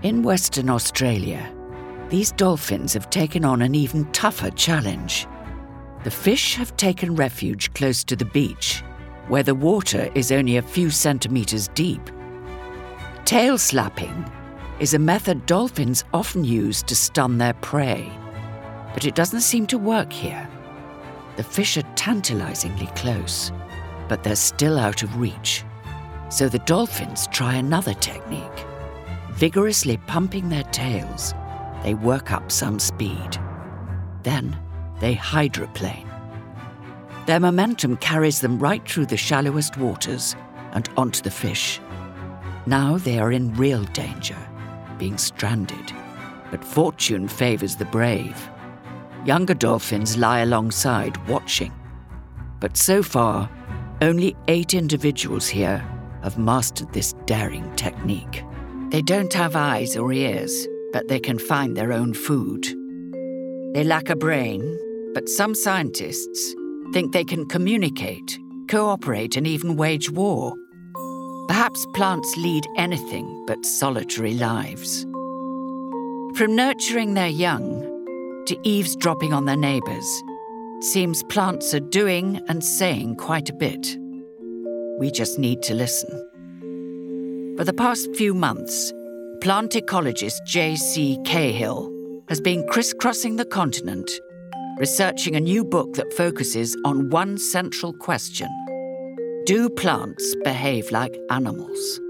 In Western Australia, these dolphins have taken on an even tougher challenge. The fish have taken refuge close to the beach, where the water is only a few centimeters deep. Tail slapping is a method dolphins often use to stun their prey, but it doesn't seem to work here. The fish are tantalizingly close, but they're still out of reach. So the dolphins try another technique. Vigorously pumping their tails, they work up some speed. Then they hydroplane. Their momentum carries them right through the shallowest waters and onto the fish. Now they are in real danger, being stranded. But fortune favors the brave. Younger dolphins lie alongside, watching. But so far, only 8 individuals here have mastered this daring technique. They don't have eyes or ears, but they can find their own food. They lack a brain, but some scientists think they can communicate, cooperate, and even wage war. Perhaps plants lead anything but solitary lives. From nurturing their young to eavesdropping on their neighbours, seems plants are doing and saying quite a bit. We just need to listen. For the past few months, plant ecologist J.C. Cahill has been crisscrossing the continent, researching a new book that focuses on one central question: do plants behave like animals?